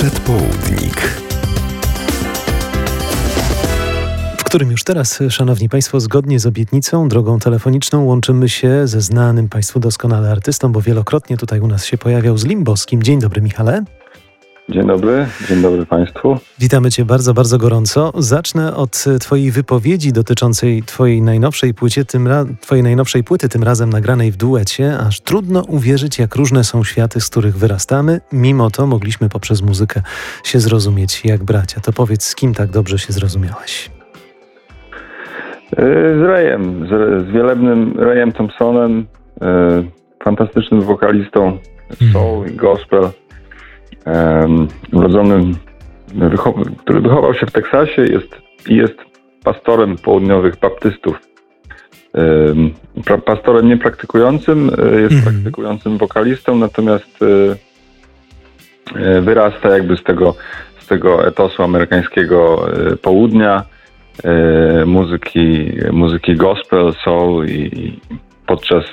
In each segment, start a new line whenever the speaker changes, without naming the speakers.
Przedpołudnik, w którym już teraz, szanowni państwo, zgodnie z obietnicą, drogą telefoniczną łączymy się ze znanym państwu doskonale artystą, bo wielokrotnie tutaj u nas się pojawiał, z Limbowskim. Dzień dobry, Michale. Dzień dobry państwu. Witamy cię bardzo, bardzo gorąco. Zacznę od twojej wypowiedzi dotyczącej twojej najnowszej płyty, tym razem nagranej w duecie. Aż trudno uwierzyć, jak różne są światy, z których wyrastamy. Mimo to mogliśmy poprzez muzykę się zrozumieć jak bracia. To powiedz, z kim tak dobrze się zrozumiałeś?
Z Rayem, z wielebnym Rayem Thompsonem, fantastycznym wokalistą soul i gospel, urodzonym, który wychował się w Teksasie jest pastorem południowych baptystów. Pastorem niepraktykującym, jest praktykującym wokalistą, natomiast wyrasta jakby z tego etosu amerykańskiego południa, muzyki gospel, soul i podczas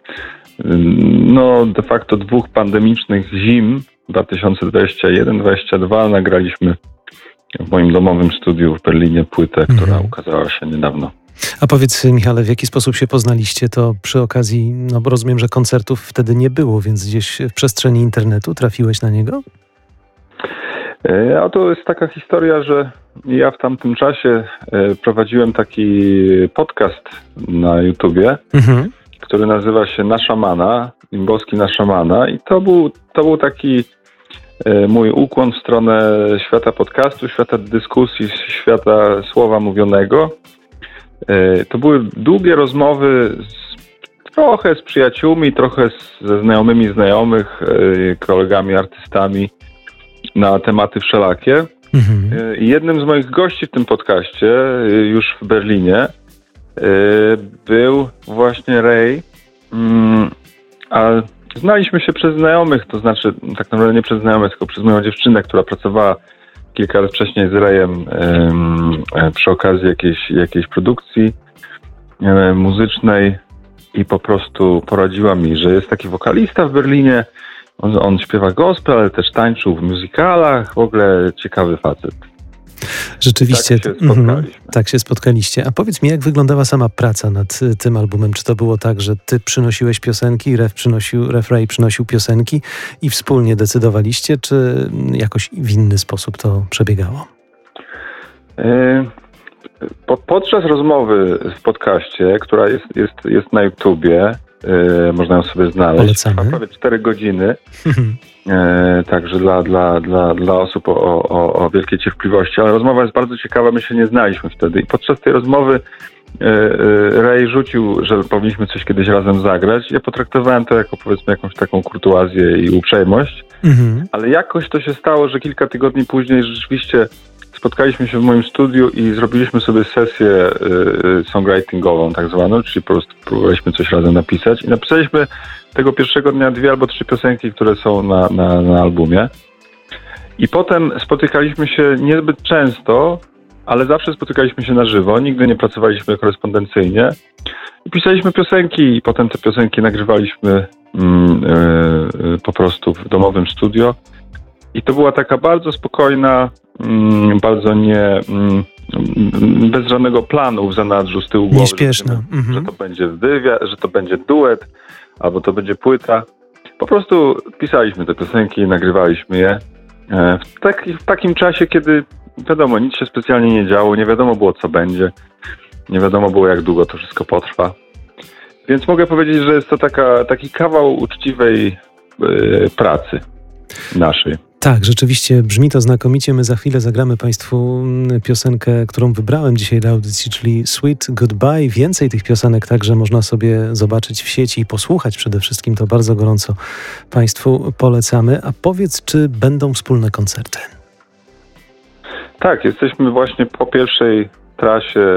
de facto 2 pandemicznych zim 2021-2022 nagraliśmy w moim domowym studiu w Berlinie płytę, która ukazała się niedawno.
A powiedz, Michale, w jaki sposób się poznaliście? To przy okazji, bo rozumiem, że koncertów wtedy nie było, więc gdzieś w przestrzeni internetu trafiłeś na niego?
A to jest taka historia, że ja w tamtym czasie prowadziłem taki podcast na YouTubie, który nazywa się Na Szamana, Limbowski na Szamana, i to był taki mój ukłon w stronę świata podcastu, świata dyskusji, świata słowa mówionego. To były długie rozmowy trochę z przyjaciółmi, trochę ze znajomymi znajomych, kolegami artystami na tematy wszelakie. I jednym z moich gości w tym podcaście, już w Berlinie, był właśnie Ray, a znaliśmy się przez znajomych, to znaczy tak naprawdę nie przez znajomych, tylko przez moją dziewczynę, która pracowała kilka lat wcześniej z Rayem przy okazji jakiejś produkcji muzycznej i po prostu poradziła mi, że jest taki wokalista w Berlinie, on śpiewa gospel, ale też tańczył w musicalach, w ogóle ciekawy facet.
Rzeczywiście, tak się spotkaliście. A powiedz mi, jak wyglądała sama praca nad tym albumem? Czy to było tak, że ty przynosiłeś piosenki, Ray przynosił piosenki i wspólnie decydowaliście, czy jakoś w inny sposób to przebiegało?
Podczas rozmowy w podcaście, która jest na YouTubie, można ją sobie znaleźć.
Polecamy.
Trwa prawie 4 godziny. Także dla osób o wielkiej cierpliwości. Ale rozmowa jest bardzo ciekawa, my się nie znaliśmy wtedy. I podczas tej rozmowy Ray rzucił, że powinniśmy coś kiedyś razem zagrać. Ja potraktowałem to jako, powiedzmy, jakąś taką kurtuazję i uprzejmość. Ale jakoś to się stało, że kilka tygodni później rzeczywiście spotkaliśmy się w moim studiu i zrobiliśmy sobie sesję songwritingową tak zwaną, czyli po prostu próbowaliśmy coś razem napisać i napisaliśmy tego pierwszego dnia 2 albo 3 piosenki, które są na albumie. I potem spotykaliśmy się niezbyt często, ale zawsze spotykaliśmy się na żywo, nigdy nie pracowaliśmy korespondencyjnie. I pisaliśmy piosenki i potem te piosenki nagrywaliśmy po prostu w domowym studio. I to była taka bardzo spokojna, bardzo bez żadnego planu w zanadrzu z tyłu głowy.
Nieśpieszna.
Że to będzie wywiad, że to będzie duet, albo to będzie płyta. Po prostu pisaliśmy te piosenki, nagrywaliśmy je. W takim czasie, kiedy wiadomo, nic się specjalnie nie działo, nie wiadomo było, co będzie. Nie wiadomo było, jak długo to wszystko potrwa. Więc mogę powiedzieć, że jest to taki kawał uczciwej pracy naszej.
Tak, rzeczywiście brzmi to znakomicie. My za chwilę zagramy Państwu piosenkę, którą wybrałem dzisiaj dla audycji, czyli Sweet Goodbye. Więcej tych piosenek także można sobie zobaczyć w sieci i posłuchać przede wszystkim. To bardzo gorąco Państwu polecamy. A powiedz, czy będą wspólne koncerty?
Tak, jesteśmy właśnie po pierwszej trasie,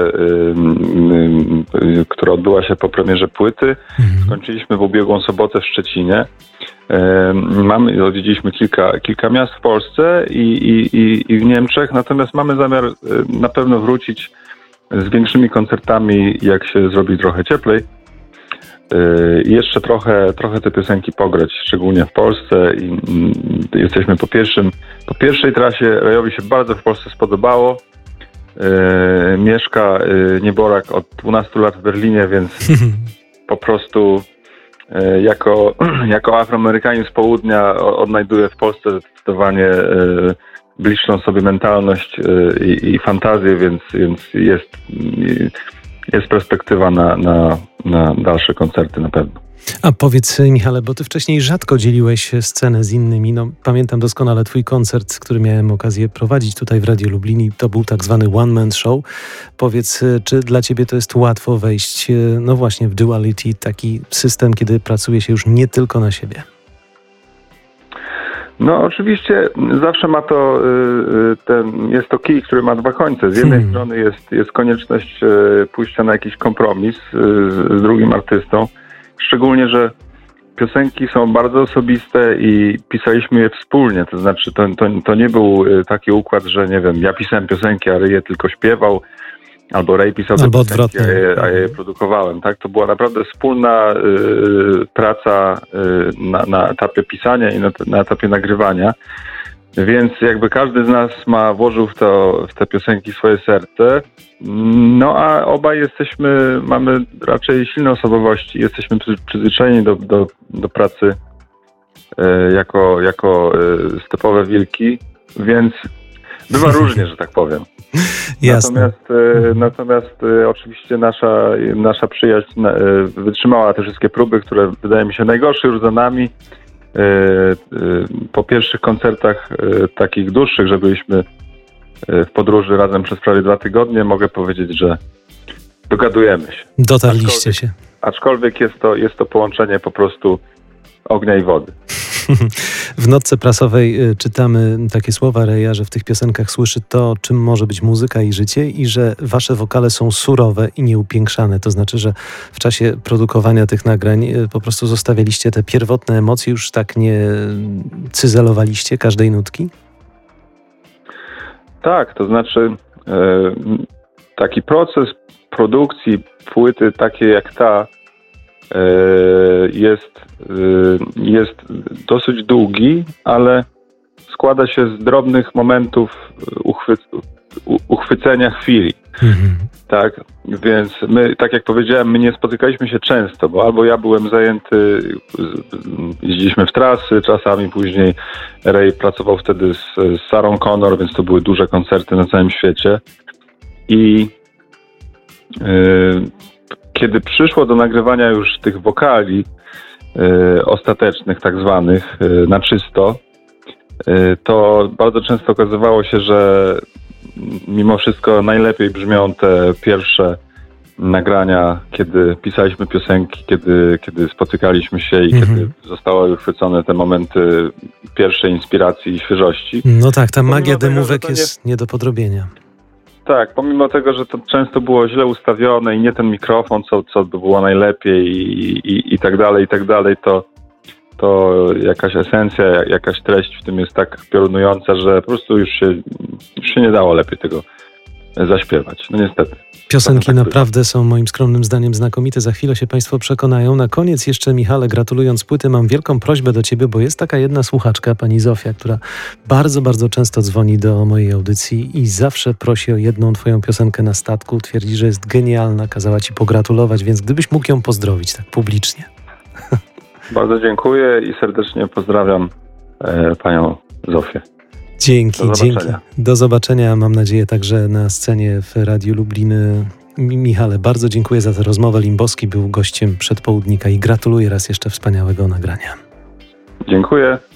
która odbyła się po premierze płyty. Skończyliśmy w ubiegłą sobotę w Szczecinie. Odwiedziliśmy kilka miast w Polsce i w Niemczech, natomiast mamy zamiar na pewno wrócić z większymi koncertami, jak się zrobi trochę cieplej. Jeszcze trochę te piosenki pograć, szczególnie w Polsce. I jesteśmy po pierwszej trasie. Rejowi się bardzo w Polsce spodobało. Mieszka nieborak od 12 lat w Berlinie, więc po prostu jako Afroamerykanin z południa odnajduje w Polsce zdecydowanie bliższą sobie mentalność i fantazję, więc jest perspektywa na dalsze koncerty na pewno.
A powiedz, Michale, bo ty wcześniej rzadko dzieliłeś scenę z innymi. No, pamiętam doskonale twój koncert, który miałem okazję prowadzić tutaj w Radiu Lublin i to był tak zwany one-man show. Powiedz, czy dla ciebie to jest łatwo wejść, no właśnie, w duality, taki system, kiedy pracuje się już nie tylko na siebie?
No oczywiście zawsze ma to, jest to kij, który ma dwa końce. Z jednej strony jest konieczność pójścia na jakiś kompromis z drugim artystą. Szczególnie, że piosenki są bardzo osobiste i pisaliśmy je wspólnie. To znaczy to nie był taki układ, że nie wiem, ja pisałem piosenki, a Ray je tylko śpiewał, albo Ray pisał te piosenki, a ja je produkowałem. Tak? To była naprawdę wspólna praca na etapie pisania i na etapie nagrywania. Więc jakby każdy z nas włożył w te piosenki swoje serce. No a obaj mamy raczej silne osobowości. Jesteśmy przyzwyczajeni do pracy jako stepowe wilki, więc bywa różnie, że tak powiem.
Jasne.
Natomiast oczywiście nasza przyjaźń wytrzymała te wszystkie próby, które wydaje mi się najgorsze już za nami. Po pierwszych koncertach takich dłuższych, że byliśmy w podróży razem przez prawie 2 tygodnie, mogę powiedzieć, że dogadujemy się.
Dotarliście się.
Aczkolwiek jest to połączenie po prostu ognia i wody.
W notce prasowej czytamy takie słowa Raya, że w tych piosenkach słyszy to, czym może być muzyka i życie i że wasze wokale są surowe i nieupiększane. To znaczy, że w czasie produkowania tych nagrań po prostu zostawialiście te pierwotne emocje, już tak nie cyzelowaliście każdej nutki? Tak, to znaczy taki proces produkcji płyty takiej jak ta jest dosyć długi, ale składa się z drobnych momentów uchwycenia chwili. Tak, więc my, tak jak powiedziałem, my nie spotykaliśmy się często, bo albo ja byłem zajęty, jeździliśmy w trasy, czasami później Ray pracował wtedy z Sarą Connor, więc to były duże koncerty na całym świecie. I kiedy przyszło do nagrywania już tych wokali ostatecznych, tak zwanych, na czysto, to bardzo często okazywało się, że mimo wszystko najlepiej brzmią te pierwsze nagrania, kiedy pisaliśmy piosenki, kiedy spotykaliśmy się i kiedy zostały uchwycone te momenty pierwszej inspiracji i świeżości. No tak, ta magia demówek jest nie do podrobienia.
Tak, pomimo tego, że to często było źle ustawione i nie ten mikrofon, co by było najlepiej i tak dalej, to jakaś esencja, jakaś treść w tym jest tak piorunująca, że po prostu już się nie dało lepiej tego zaśpiewać. No niestety.
Piosenki naprawdę są moim skromnym zdaniem znakomite. Za chwilę się Państwo przekonają. Na koniec jeszcze, Michale, gratulując płyty, mam wielką prośbę do Ciebie, bo jest taka jedna słuchaczka, pani Zofia, która bardzo, bardzo często dzwoni do mojej audycji i zawsze prosi o jedną Twoją piosenkę na statku. Twierdzi, że jest genialna, kazała Ci pogratulować, więc gdybyś mógł ją pozdrowić tak publicznie.
Bardzo dziękuję i serdecznie pozdrawiam panią Zofię.
Dzięki. Do zobaczenia, mam nadzieję, także na scenie w Radiu Lublin. Michale, bardzo dziękuję za tę rozmowę. Limboski był gościem Przedpołudnika i gratuluję raz jeszcze wspaniałego nagrania.
Dziękuję.